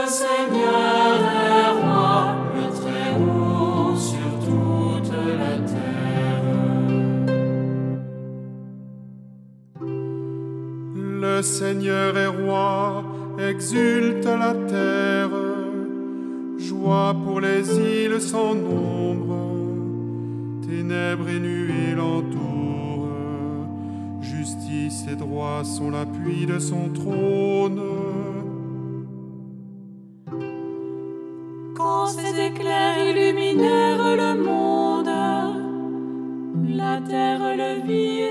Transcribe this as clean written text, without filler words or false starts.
Seigneur est roi, le Très-Haut sur toute la terre. Le Seigneur est roi, exulte la terre. Joie pour les îles sans nombre, ténèbres et nuées l'entourent. Justice et droit sont l'appui de son trône. Quand ses éclairs illuminèrent le monde, la terre le vit